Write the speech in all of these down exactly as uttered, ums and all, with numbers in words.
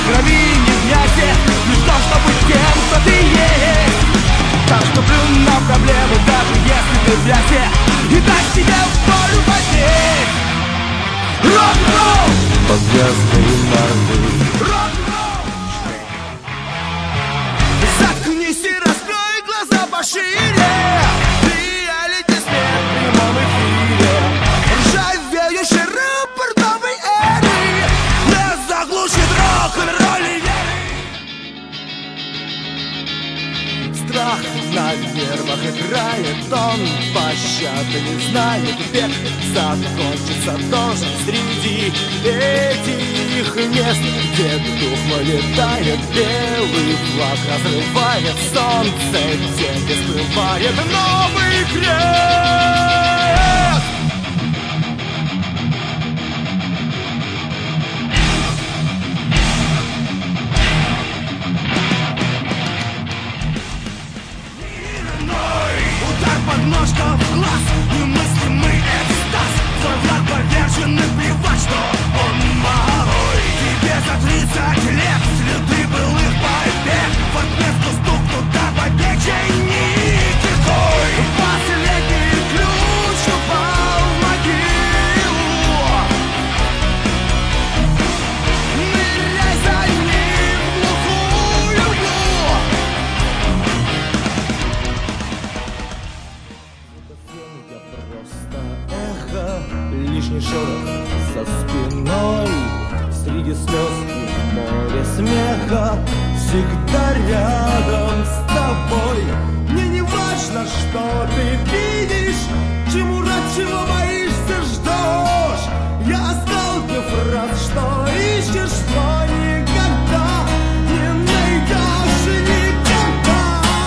крови, не в мясе, лишь то, чтобы тем, кто ты есть. Так что плюнь на проблемы, даже если ты в лясе, и так себе в волю поздней. Рок-н-ролл! Под звездной морды. Рок-н-ролл! Заткнись и раскрой глаза пошире. Реалити смех в прямом эфире. Ржавеющий рупор новой эры не заглушит рок-н-ролл и веры. Страх на нервах играет, он пощады не знает. Век закончится тоже среди этих мест, где дух вылетает, белый флаг разрывает, солнце тебе скрывает новый крест. Подножка в глаз, немыслимый экстаз. Твой враг повержен, и плевать, что он малой. Тебе за тридцать лет, следы былых побед в отместку стукнут до побечений киркой. Последний ключ упал в могилу. Ныряй за ним в глухую мглу. Лишний шорох за спиной, среди слез и море смеха, всегда рядом с тобой. Мне не важно, что ты видишь, чему рад, чего боишься, ждешь. Я сталкиваю фраз, что ищешь, но никогда не найдешь, никогда.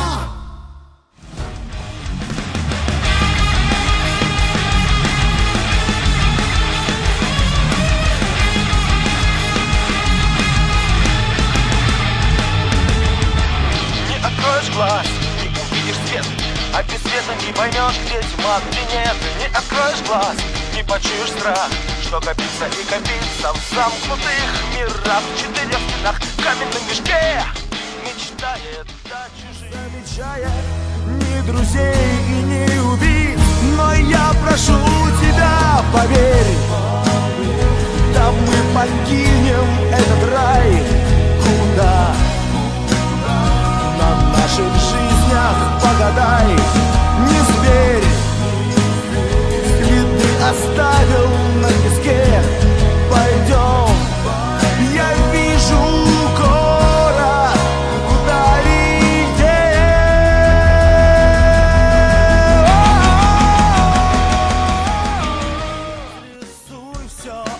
Глаз, не увидишь свет, а без света не поймешь, где тьма, где нет. Не откроешь глаз, не почуешь страх, что копится и копится в замкнутых мирах. В четырех стенах, в каменном мешке мечтает о чужих. Замечая ни друзей и ни убийц, но я прошу тебя, поверь, да мы покинем этот рай, куда в наших жизнях погадай, не зверь, следы оставил на песке. Пойдем, я вижу город вдалеке. Рисуй все